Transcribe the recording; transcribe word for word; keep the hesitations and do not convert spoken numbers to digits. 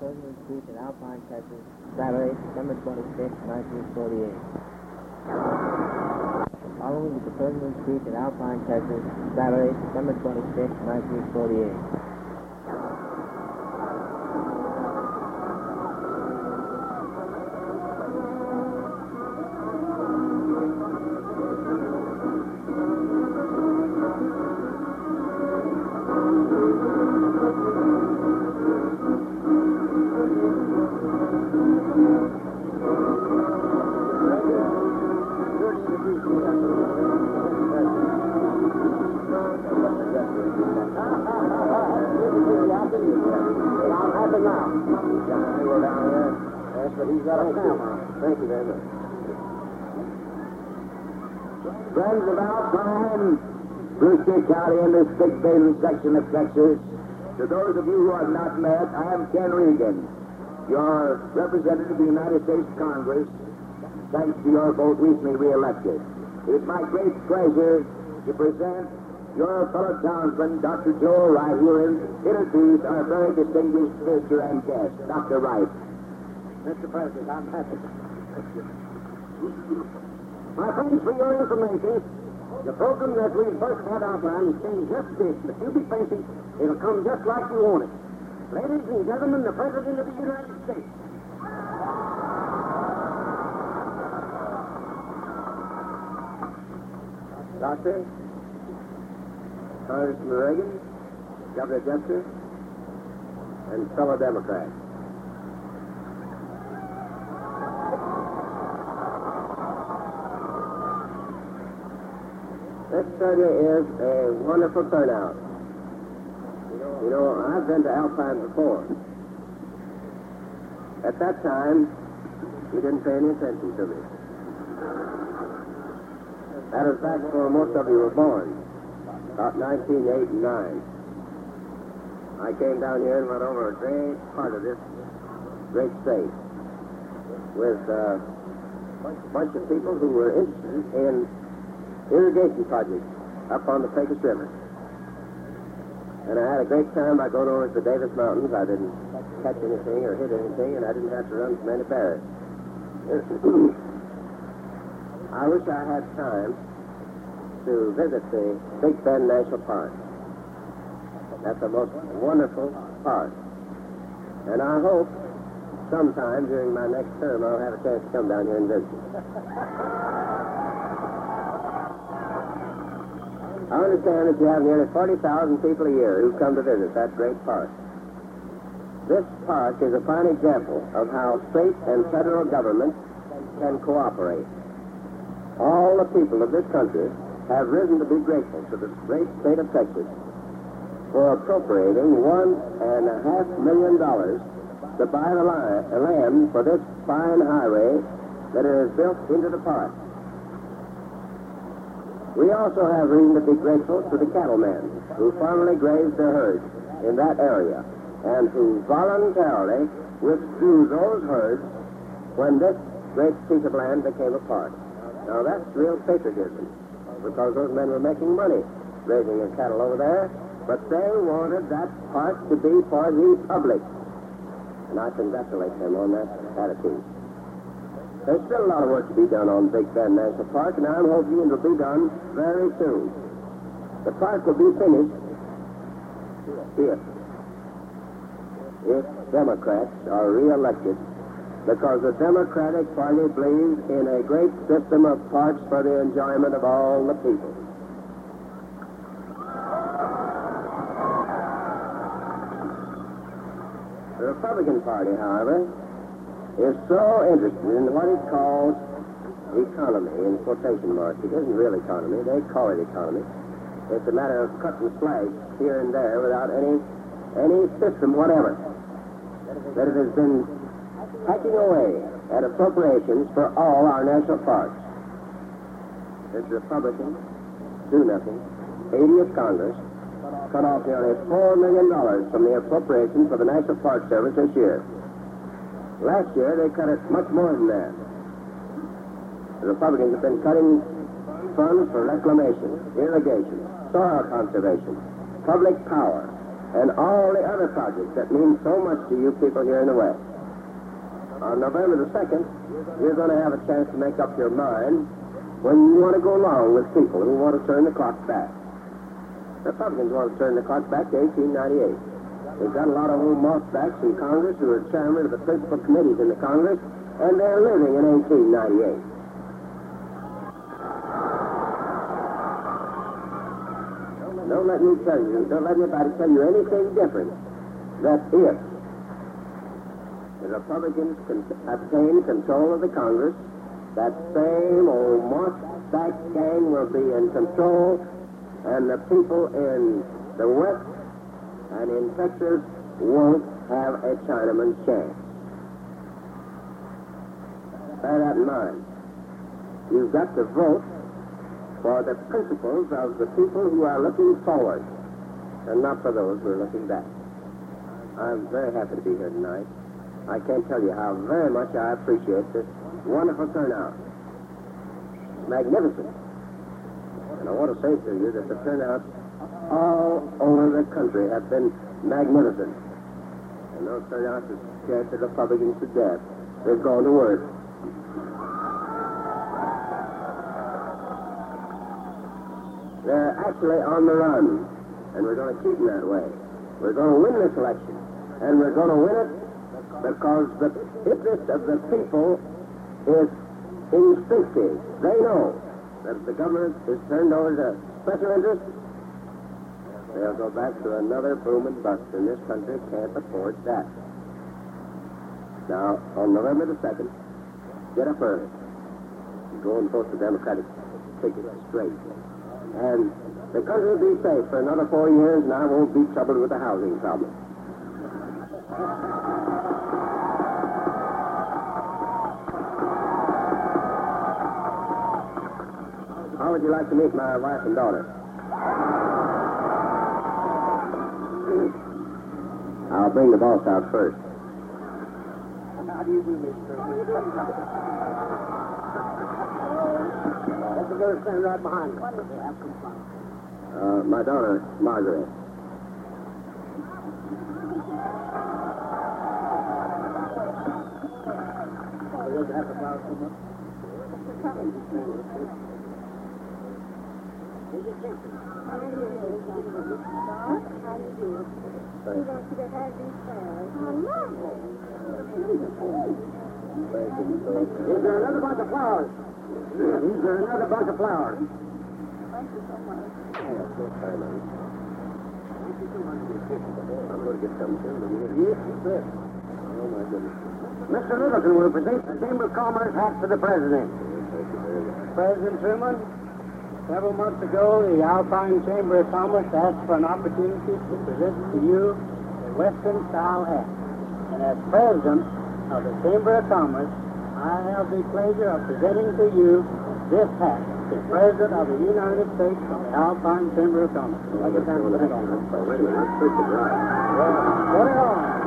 President Street in Alpine, Texas, Saturday, December twenty-sixth, nineteen forty-eight. Following is the President Street in Alpine, Texas, Saturday, December twenty-sixth, nineteen forty-eight. Thank you very much. Friends of Alpine, Brewster County, in this Big Bend section of Texas, to those of you who have not met, I am Ken Regan, your representative of the United States Congress, thanks to your vote recently re-elected. It is my great pleasure to present your fellow townsman, Doctor Joe Wright, who will introduce our very distinguished visitor and guest, Doctor Wright. Mister President, I'm happy. My friends, for your information, The program that we first had outlined has changed just a bit, but you be patient. It'll come just like you want it. Ladies and gentlemen, the President of the United States. Doctor, Congressman Reagan, Governor Jester, and fellow Democrats. This study is a wonderful turnout. You know, I've been to Alpine before. At that time, you didn't pay any attention to me. That was back before most of you were born, about nineteen eighty-nine. I came down here and went over a great part of this great state with uh, a bunch of people who were interested in irrigation projects up on the Pecos River. And I had a great time by going over to the Davis Mountains. I didn't catch anything or hit anything, and I didn't have to run from any bears. I wish I had time to visit the Big Bend National Park. That's a most wonderful park. And I hope sometime during my next term I'll have a chance to come down here and visit. I understand that you have nearly forty thousand people a year who come to visit that great park. This park is a fine example of how state and federal government can cooperate. All the people of this country have risen to be grateful to the great state of Texas for appropriating one and a half million dollars to buy the li- land for this fine highway that is built into the park. We also have reason to be grateful to the cattlemen who formerly grazed their herds in that area and who voluntarily withdrew those herds when this great piece of land became a park. Now that's real patriotism, because those men were making money raising their cattle over there, but they wanted that park to be for the public. And I congratulate them on that attitude. There's still a lot of work to be done on Big Bend National Park, and I'm hoping it'll be done very soon. The park will be finished if, if Democrats are re-elected, because the Democratic Party believes in a great system of parks for the enjoyment of all the people. The Republican Party, however, is so interested in what it calls economy, in quotation marks. It isn't real economy. They call it economy. It's a matter of cut and slice here and there without any any system whatever. That it has been hacking away at appropriations for all our national parks. This Republican do-nothing, eightieth Congress, cut off nearly four million dollars from the appropriation for the National Park Service this year. Last year, they cut it much more than that. The Republicans have been cutting funds for reclamation, irrigation, soil conservation, public power, and all the other projects that mean so much to you people here in the West. On November the second, you're going to have a chance to make up your mind when you want to go along with people who want to turn the clock back. Republicans want to turn the clock back to eighteen ninety-eight. They've got a lot of old mothbacks in Congress who are chairman of the principal committees in the Congress, and they're living in eighteen ninety-eight. Don't let me tell you, don't let anybody tell you anything different, that if the Republicans can obtain control of the Congress, that same old mothback gang will be in control, and the people in the West and in Texas won't have a Chinaman's chance. Bear that in mind. You've got to vote for the principles of the people who are looking forward, and not for those who are looking back. I'm very happy to be here tonight. I can't tell you how very much I appreciate this wonderful turnout. Magnificent. And I want to say to you that the turnouts all over the country have been magnificent. And those turnouts have scared the Republicans to death. They've gone to work. They're actually on the run, and we're going to keep them that way. We're going to win this election, and we're going to win it because the interest of the people is instinctive. They know that if the government is turned over to special interests, they'll go back to another boom and bust, and this country can't afford that. Now, on November the second, get up early. Go and vote the Democratic ticket straight. And the country will be safe for another four years, and I won't be troubled with the housing problem. How would you like to meet my wife and daughter? I'll bring the boss out first. How do you do, Mister Let the girl stand right behind you. Uh, my daughter, Margaret. Is there another bunch of flowers? Is there another bunch of flowers? Thank you so much. I'm going to get some too. Yes, you bet. Oh, my goodness. Mister Littleton will present the Chamber of Commerce hat to the President. Thank you very much. President Truman, several months ago, the Alpine Chamber of Commerce asked for an opportunity to present to you a Western-style hat. And as President of the Chamber of Commerce, I have the pleasure of presenting to you this hat, the President of the United States of the Alpine Chamber of Commerce. I guess I'm going to put it on. Wait a minute, let's switch it right. Well, put it on.